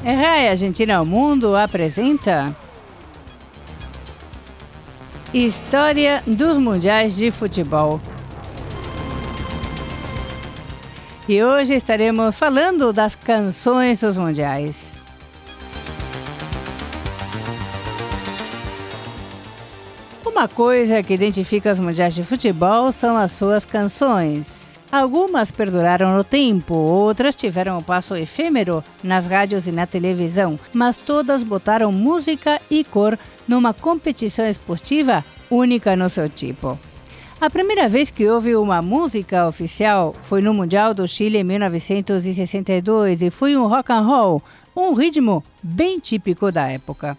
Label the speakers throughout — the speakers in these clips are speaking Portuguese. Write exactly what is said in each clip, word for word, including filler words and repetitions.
Speaker 1: Rai Argentina ao Mundo apresenta História dos Mundiais de Futebol. E hoje estaremos falando das canções dos mundiais. Uma coisa que identifica os mundiais de futebol são as suas canções. Algumas perduraram no tempo, outras tiveram um passo efêmero nas rádios e na televisão, mas todas botaram música e cor numa competição esportiva única no seu tipo. A primeira vez que houve uma música oficial foi no Mundial do Chile em mil novecentos e sessenta e dois e foi um rock and roll, um ritmo bem típico da época.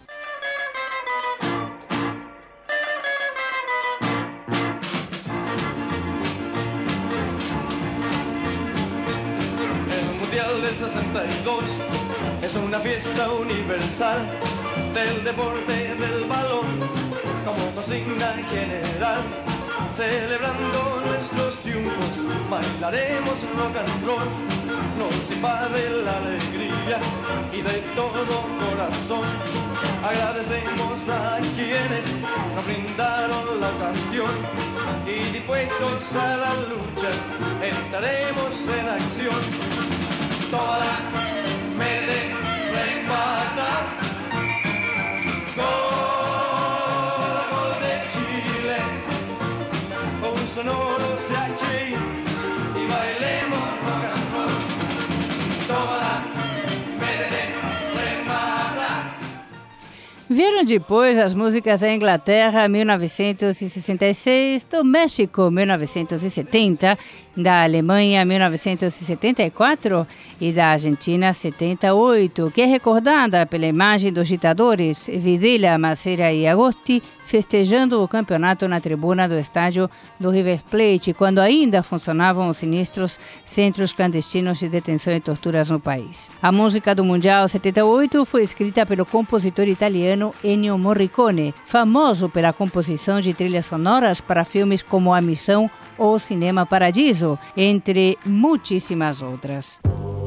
Speaker 2: sesenta y dos es una fiesta universal del deporte del balón como consigna general. Celebrando nuestros triunfos, bailaremos rock and roll. Nos invade la alegría y de todo corazón agradecemos a quienes nos brindaron la ocasión y dispuestos a la lucha entraremos en acción. Toda la mente remata, gol de Chile, con sonoro se achí y bailemos rock and roll. Toda la mente remata.
Speaker 1: Vieram depois as músicas da Inglaterra, mil novecentos e sessenta e seis, do México, mil novecentos e setenta, da Alemanha, mil novecentos e setenta e quatro e da Argentina, setenta e oito, que é recordada pela imagem dos ditadores Videla, Maceira e Agosti festejando o campeonato na tribuna do estádio do River Plate, quando ainda funcionavam os sinistros centros clandestinos de detenção e torturas no país. A música do Mundial setenta e oito foi escrita pelo compositor italiano Ennio Morricone, famoso pela composição de trilhas sonoras para filmes como A Missão ou Cinema Paradiso, entre muitíssimas outras.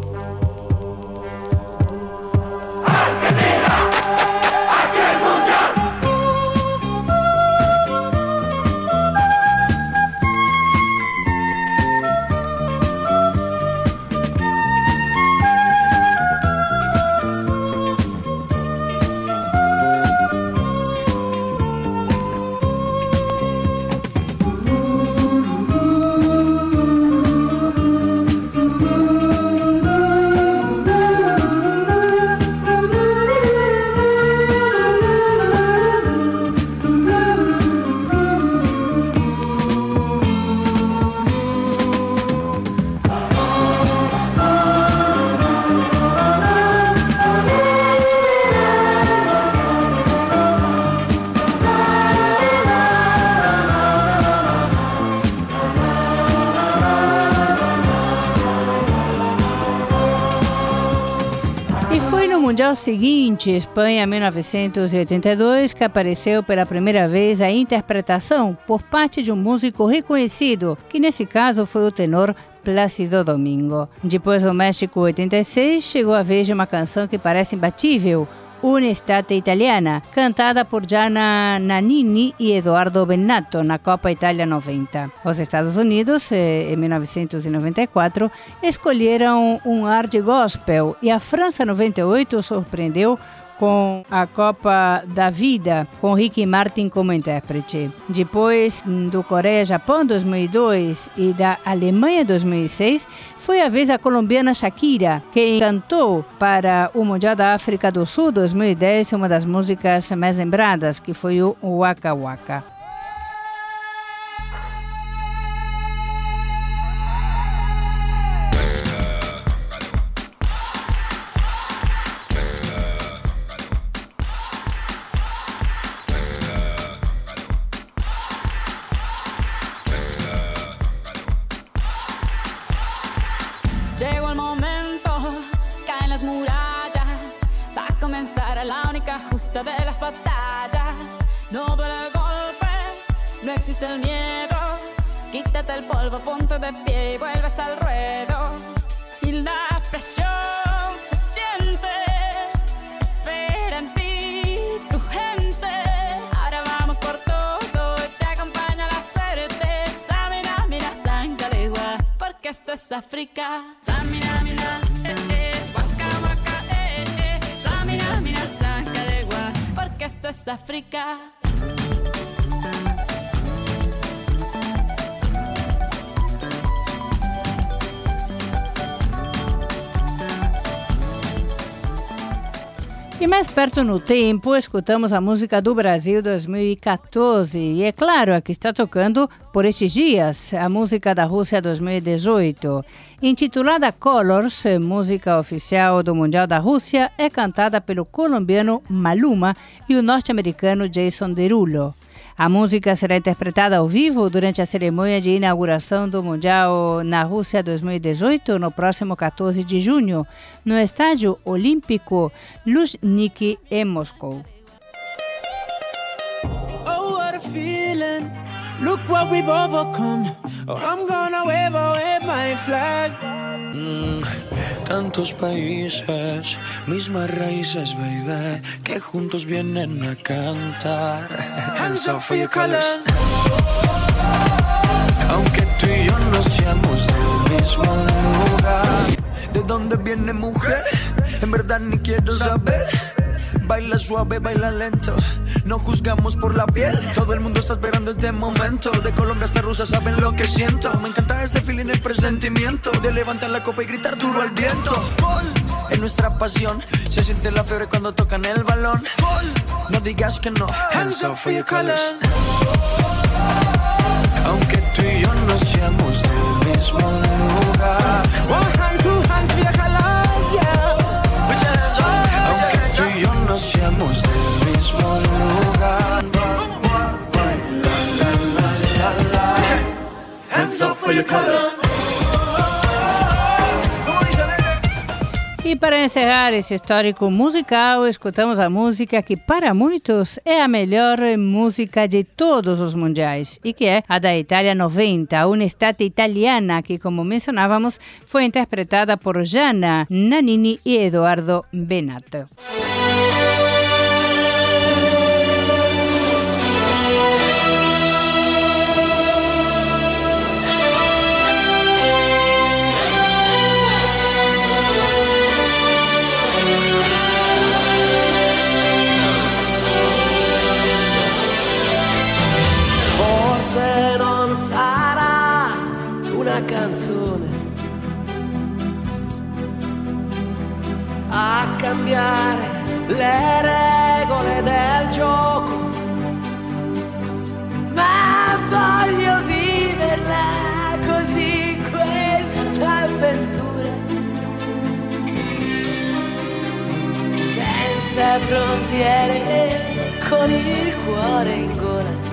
Speaker 1: No Mundial seguinte, Espanha mil novecentos e oitenta e dois, que apareceu pela primeira vez a interpretação por parte de um músico reconhecido, que nesse caso foi o tenor Plácido Domingo. Depois do México oitenta e seis, chegou a vez de uma canção que parece imbatível, Un'estate italiana, cantada por Gianna Nannini e Edoardo Bennato na Copa Itália noventa. Os Estados Unidos, em mil novecentos e noventa e quatro, escolheram um ar de gospel e a França noventa e oito surpreendeu com a Copa da Vida, com Ricky Martin como intérprete. Depois do Coreia-Japão dois mil e dois e da Alemanha dois mil e seis, foi a vez da colombiana Shakira, que cantou para o Mundial da África do Sul dois mil e dez uma das músicas mais lembradas, que foi o Waka Waka.
Speaker 3: Llegó el momento, caen las murallas, va a comenzar la única justa de las batallas. No duele el golpe, no existe el miedo, quítate el polvo, ponte de pie y vuelves al ruedo. Y la presión se siente es África. Samina, mina, eh, eh, waka, waka, eh, eh. Samina, mina, sacalegua, porque esto es África.
Speaker 1: E mais perto no tempo, escutamos a música do Brasil dois mil e quatorze. E é claro, aqui está tocando por estes dias a música da Rússia dois mil e dezoito. Intitulada Colors, música oficial do Mundial da Rússia, é cantada pelo colombiano Maluma e o norte-americano Jason Derulo. A música será interpretada ao vivo durante a cerimônia de inauguração do Mundial na Rússia dois mil e dezoito, no próximo quatorze de junho, no Estádio Olímpico Luzhniki, em Moscou.
Speaker 4: Oh, what a feeling. Look what we've overcome. Oh, I'm gonna wave away my flag.
Speaker 5: Mm, tantos países, mismas raíces, baby, que juntos vienen a cantar.
Speaker 4: Hands up for your colors.
Speaker 5: Aunque tú y yo no seamos del mismo lugar, ¿de dónde viene, mujer? En verdad ni quiero saber. Baila suave, baila lento, no juzgamos por la piel. Todo el mundo está esperando este momento. De Colombia hasta Rusia saben lo que siento. Me encanta este feeling, el presentimiento de levantar la copa y gritar duro al viento. Gol, en nuestra pasión se siente la fiebre cuando tocan el balón. Gol, no digas que no.
Speaker 4: Hands up for your colors.
Speaker 5: Aunque tú y yo no seamos del mismo lugar.
Speaker 4: One hand, two hands for your colors, yeah. Put your hands up.
Speaker 5: Aunque tú y yo no seamos del mismo lugar.
Speaker 4: Hands up for your colors.
Speaker 1: E para encerrar esse histórico musical, escutamos a música que para muitos é a melhor música de todos os mundiais e que é a da Itália noventa, uma estátua italiana que, como mencionávamos, foi interpretada por Gianna Nannini e Edoardo Bennato.
Speaker 6: Se non sarà una canzone a cambiare le regole del gioco, ma voglio viverla così questa avventura, senza frontiere, con il cuore in gola.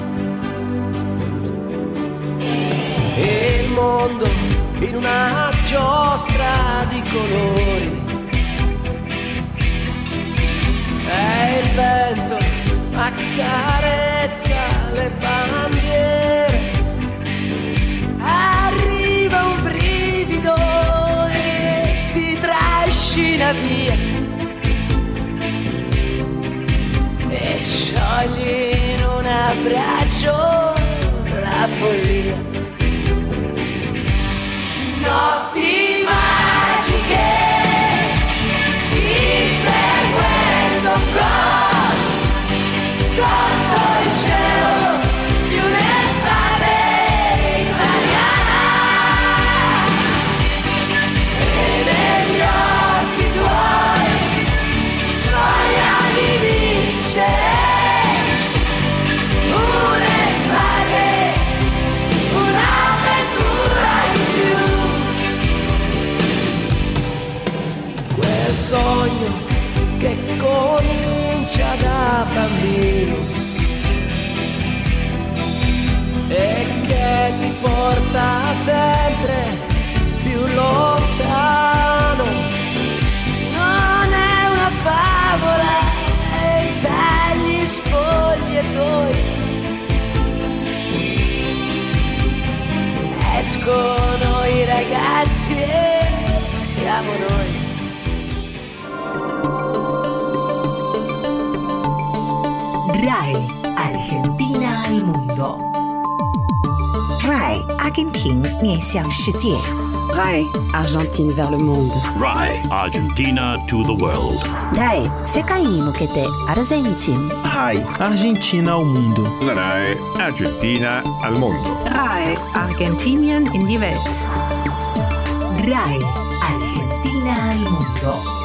Speaker 6: E il mondo in una giostra di colori, e il vento accarezza le bandiere, arriva un brivido e ti trascina via e sciogli in un abbraccio la follia. Notti magiche, inseguendo gol sotto il cielo di un'estate italiana, e negli occhi tuoi voglia di vincere un'estate, un'avventura in più. Quel sogno che comincia da bambino e che ti porta sempre più lontano, non è una favola e dagli spogliatoi escono i ragazzi e siamo noi.
Speaker 7: RAI Argentina al mundo. RAI 阿根廷面向世界。 RAI Argentine vers le monde.
Speaker 8: RAI Argentina to the world.
Speaker 7: RAI Sekai ni mukete Argentin.
Speaker 9: RAI Argentina al mundo.
Speaker 10: La RAI Argentina al mondo.
Speaker 7: RAI Argentinien in die Welt. RAI Argentina al mundo.